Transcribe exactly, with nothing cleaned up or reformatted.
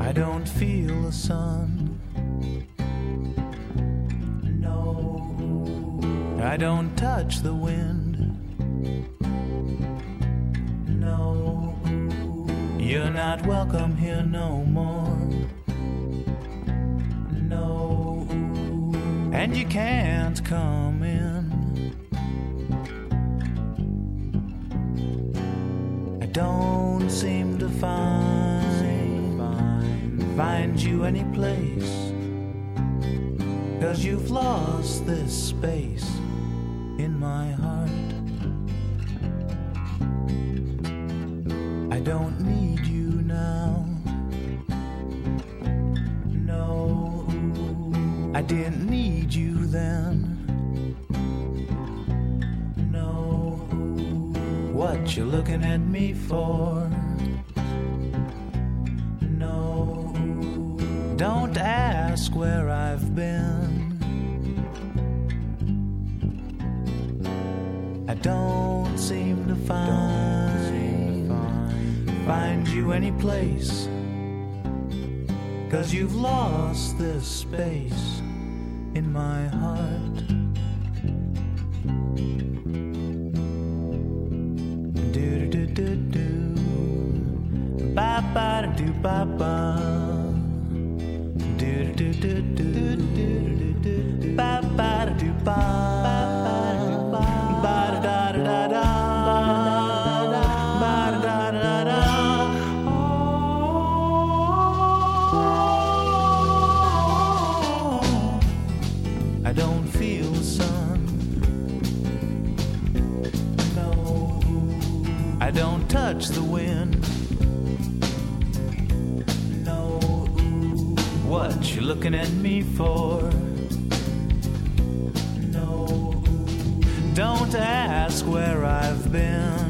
I don't feel the sun. No, I don't touch the wind. No, you're not welcome here no more. No, and you can't come in. I don't seem to find find you any place, 'cause you've lost this space in my heart. I don't need you now. No, I didn't need you then. No, what you looking at me for? No, don't ask where I've been. I don't seem to find find you any place, 'cause you've lost this space in my heart. Do do do do ba ba do ba ba do do do do do do ba ba do ba ba da da da da ba da da da. I don't feel the sun. No, I don't touch the wind. No, what you looking at me for? No, don't ask where I've been.